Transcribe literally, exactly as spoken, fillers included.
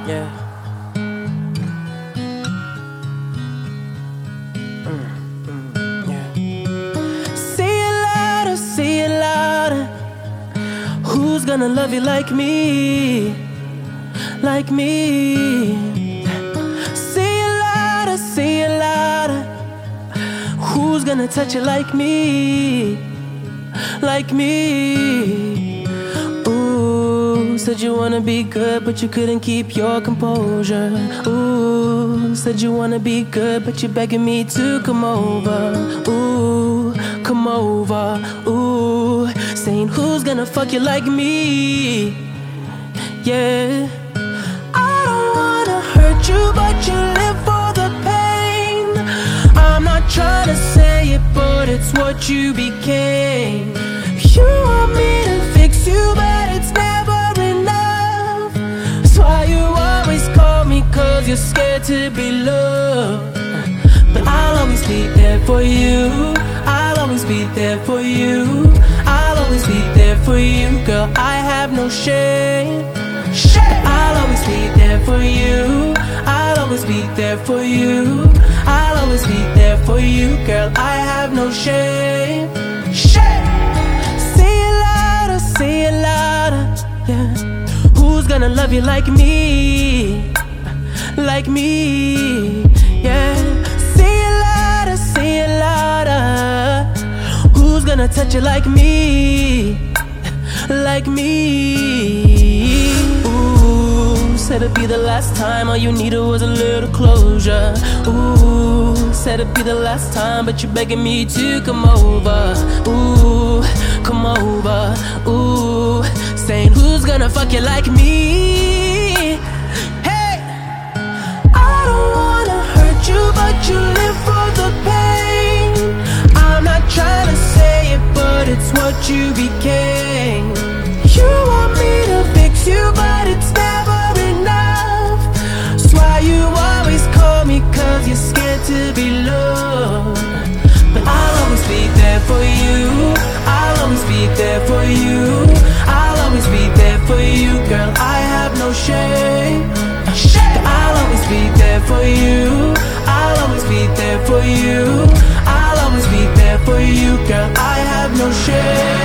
Yeah. Mm, mm, yeah. Say it louder, say it louder. Who's gonna love you like me? Like me. Say it louder, say it louder. Who's gonna touch you like me? Like me. Ooh, said you wanna be good, but you couldn't keep your composure. Ooh, said you wanna be good, but you're begging me to come over. Ooh, come over. Ooh, saying who's gonna fuck you like me? Yeah. I don't wanna hurt you, but you live for the pain. I'm not trying to say it, but it's what you became. You want me to fix you, but it's never enough. That's why you always call me, cause you're scared to be loved. But I'll always be there for you. I'll always be there for you. I'll always be there for you, girl, I have no shame. I'll always be there for you. I'll always be there for you. I'll always be there for you, girl, I have no shame. Say it louder, say it louder, yeah. Who's gonna love you like me? Like me, yeah. Say it louder, say it louder. Who's gonna touch you like me? Like me. Ooh, said it'd be the last time, all you needed was a little closure. Ooh, said it'd be the last time, but you're begging me to come over. Ooh, come over. Ooh, saying who's gonna fuck you like me? Hey, I don't wanna hurt you, but you live for the pain. I'm not trying to say it, but it's what you became. You want me to fix you, but it's never enough. That's why you always call me, cause you're scared to be loved. But I'll always be there for you. I'll always be there for you. I'll always be there for you, girl, I have no shame. I'll always be there for you. I'll always be there for you. I'll always be there for you, girl, I have no shame.